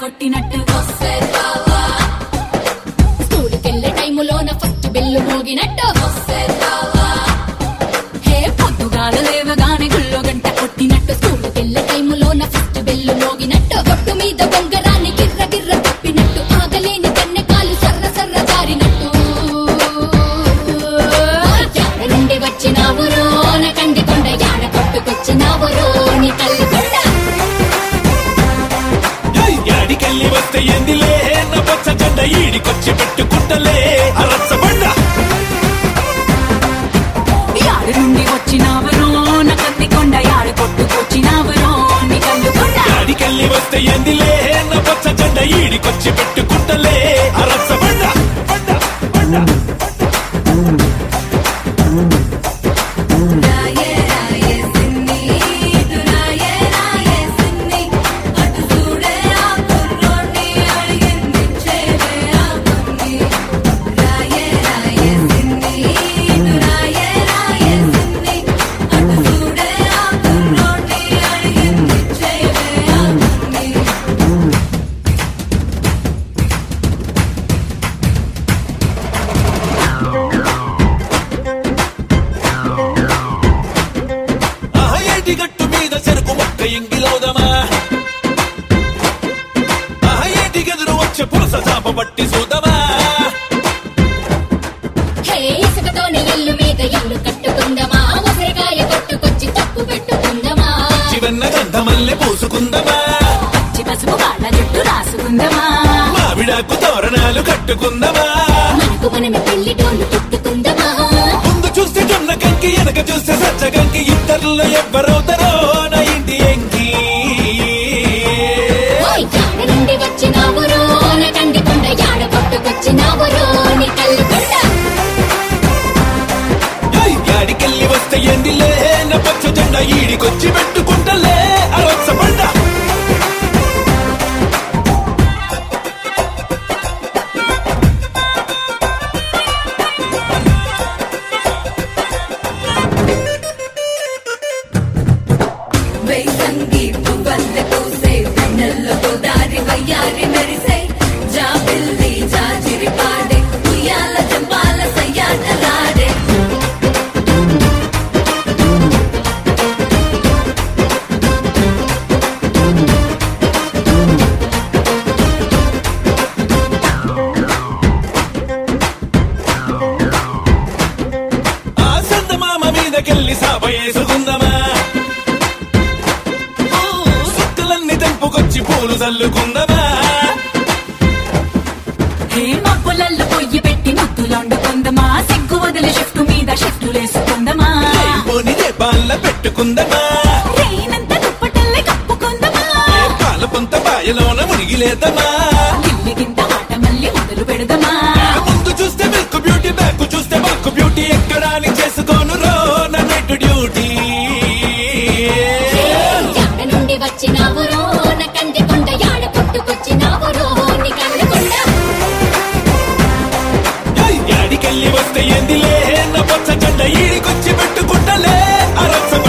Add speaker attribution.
Speaker 1: కొట్టినట్టు స్కూలుకెళ్ళే టైములోన first bell మోగినట్టు హే పొద్దుగాల లేవగానే గుళ్ళో గంట కొట్టినట్టు స్కూలుకెళ్ళే టైములోన ఫస్ట్ బెల్లు మోగినట్టు కొట్టు మీద బొంగరాన్ని గిర్ర గిర్ర తప్పినట్టు ఆగలేని కన్నె కాలు సర్ర సర్ర జారినట్టు యాడ నుండి వచ్చినావురో నా కంది కొండ యాడ కొట్టుకొచ్చినావురో నీ కళ్ళు కొండ
Speaker 2: యాడికెళ్ళి వస్తే ఏందిలే నా పచ్చ జెండ ఈడికొచ్చి పెట్టుకుంటలే అరచ్చబండ
Speaker 1: యాడి నుండి వచ్చినావురో నా కంది కొండ యాడ కొట్టుకొచ్చినావురో నీ కళ్ళు కొండ
Speaker 2: యాడికెళ్ళి వస్తే ఏందిలే నా పచ్చ జెండ ఈడికొచ్చి పెట్టుకుంటలే అరచ్చబండ బండ బండ గట్టు మీద చెరుకు మొక్క ఎంగిలవుదమా ఏటి గెదురు వచ్చే పులస చాప పట్టి చూద్దామా
Speaker 1: ఇసుకతోనే ఇల్లు మీద ఇల్లు కట్టుకుందమా ఉసిరికాయ కొట్టుకొచ్చి తప్పు పెట్టుకుందమా
Speaker 2: చివన్న గంధమల్లె పూసుకుందమా
Speaker 1: పచ్చి పసుపు వాళ్ళ జుట్టు రాసుకుందమా
Speaker 2: మావిడాకు తోరణాలు కట్టుకుందమా
Speaker 1: మనకు మనమే పెళ్లి టోళ్ళు పెట్టుకుందమా
Speaker 2: ముందు చూస్తే జొన్న కంకి వెనక చూస్తే సజ్జ కంకి ఇద్దరులో ఎవ్వరవుతారో నా ఇంటి ఎంకి
Speaker 1: యాడ నుండి వచ్చినావురో నా కంది కొండ యాడ కొట్టుకొచ్చినావురో నీ కళ్ళు కొండ
Speaker 2: యాడికెళ్ళి వస్తే ఏందిలే నా పచ్చ జెండ ఈడికొచ్చి పెట్టుకుంటలే అరచ్చబండ కెళ్ళి సాప వేసుకుందమా సుక్కలన్నీ తెంపుకొచ్చి పూలు చల్లుకుందమా
Speaker 1: మబ్బులల్లో పొయ్యి పెట్టి ముద్దులండుకుందమా సిగ్గు వదిలి షిఫ్ట్ మీద షిఫ్టులేసుకుందమా
Speaker 2: పోనిదే బాల్ల పెట్టుకుందమా
Speaker 1: రేనంత దుప్పటల్లే కప్పుకుందమా
Speaker 2: పాల పొంత బాయలోన మునిగిలేదమా
Speaker 1: గిల్లిగింత ఆట మళ్ళీ మొదలు పెడదమా
Speaker 2: ముందు చూస్తే మిల్క్ బ్యూటీ బ్యాక్ చూస్తే మల్క్ బ్యూటీ ఎక్కడా అని చేసుకోను రో నా నెట్ డ్యూటీ
Speaker 1: యాడ నుండి వచ్చినావురో నా కంది కొండ యాడ కొట్టుకొచ్చినావురో నీ కళ్ళు కొండ
Speaker 2: యాడికెళ్ళి వస్తే ఏందిలే నా పచ్చ జెండ ఈడికొచ్చి పెట్టుకుంటలే అరచ్చ